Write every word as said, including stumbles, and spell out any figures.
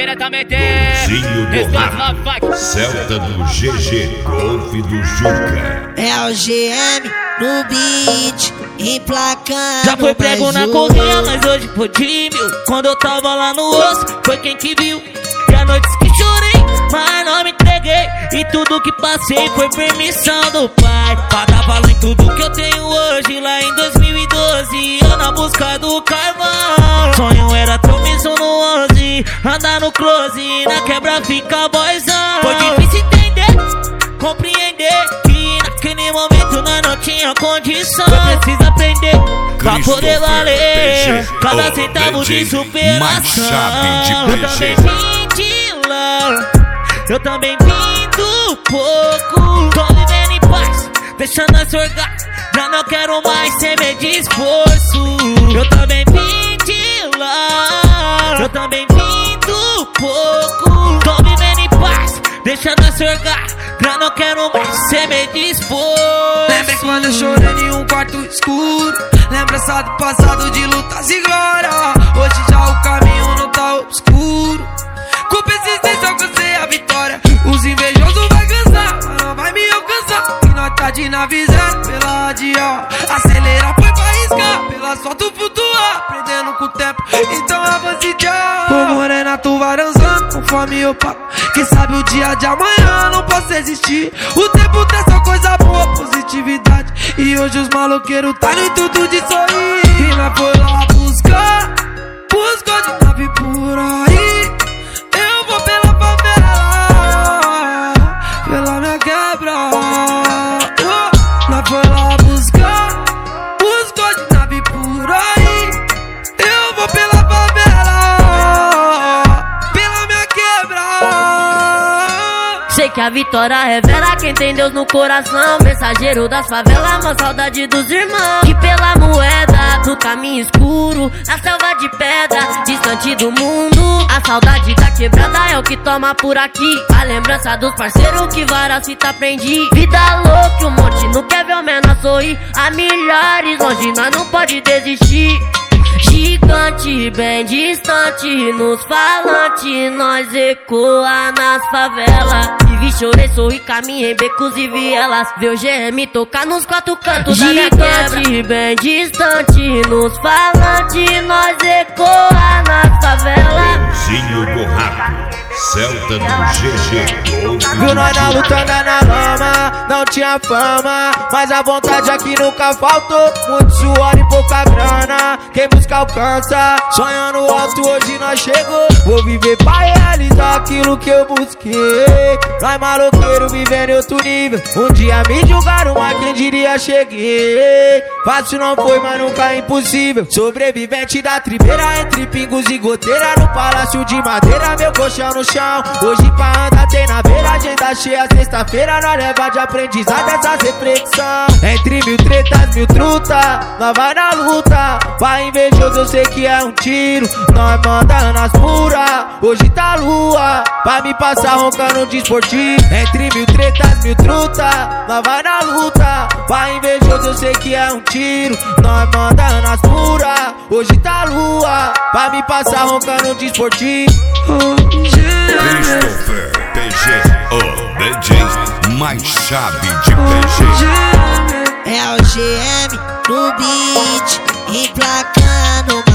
diretamente Zinho do Rap, Celta do G G, Golf do Juca. É o G M no beat, emplacando. Já foi prego na correia, mas hoje foi de mil. Quando eu tava lá no osso, foi quem que viu. E a noites que chorei, mas não me entreguei. E tudo que passei foi permissão do pai, pra dar valor em tudo que eu tenho hoje. Lá em dois mil e doze, eu na busca do carvão. Sonho era ter um miso no onze, andar no close, na quebra fica boyzão. Foi difícil entender, compreender que naquele momento nós não tinha condição. Eu preciso aprender pra poder valer cada centavo de superação. Eu também vim de lá, eu também vim do pouco. Tô vivendo em paz, deixando a sorgar. Já não quero mais ser meio de esforço. Eu também vim de lá, eu também vim do pouco. Tô vivendo em paz, deixando a sorgar. Já não quero mais ser meio de esforço. Lembra quando eu chorei em um quarto escuro? Lembrança do passado de lutas e glória. Hoje já o caminho não tá obscuro. Com persistência alcancei a vitória. Os invejosos vai cansar, mas não vai me alcançar. E nós tá de nave zero pela radial. Acelerar foi pra arriscar, pela asfalto flutuar, aprendendo com o tempo, então avance já. Ô morena, tu vai dançando conforme eu pago. Quem sabe o dia de amanhã não posso existir. O tempo tem só coisa boa, positividade. E hoje os maloqueiros tá no intuito de sorrir. E nós foi lá buscar, buscou de nave por aí. Eu vou pela favela, pela minha quebra. Oh, nós foi lá buscar, buscou de nave por aí. Eu vou pela favela, pela minha quebra. Sei que a vitória revela quem tem Deus no coração. Mensageiro das favelas, uma saudade dos irmãos. Que pela moeda, no caminho escuro, na selva de pedra, distante do mundo. A saudade da quebrada é o que toma por aqui. A lembrança dos parceiros que várias fitas aprendi. Vida louca, um monte não quer ver o menor sorrir. A milhares longe, nós não pode desistir. Gigante, bem distante, nos falantes, nós ecoa nas favelas. Vivi, chorei, sorri, caminhei em becos e vielas. Vê o G M tocar nos quatro cantos da minha quebra. Gigante, bem distante, nos falantes, nós ecoa nas favelas. Zinho do Rap, Celta do G G, Golf do Viu nós na Juca. luta, andar na lama, não tinha fama, mas a vontade aqui nunca faltou. Muito suor e pouca grana, quem busca alcança. Sonhando alto, hoje nós chegou. Vou viver pra realizar aquilo que eu busquei. Nós maloqueiro vivendo em outro nível. Um dia me julgaram, mas quem diria cheguei. Fácil não foi, mas nunca é impossível. Sobrevivente da tribeira, entre pingos e goteira. No palácio de madeira, meu colchão no chão. Hoje pra andar tem na beira, agenda cheia, sexta-feira nós leva de aprendizado essa reflexão. Entre mil tretas, mil truta, nós vai na luta. Pra invejoso eu sei que é um tiro, nós manda nas puras. Hoje tá lua, pra me passar roncando de esportivo. Entre mil tretas, mil truta, nós vai na luta. Pra invejoso eu sei que é um tiro, nós manda nas puras. Hoje tá lua, pra me passar roncando de esportivo. Christopher P G, o D J mais chave de P G. É o G M no beat, emplacando.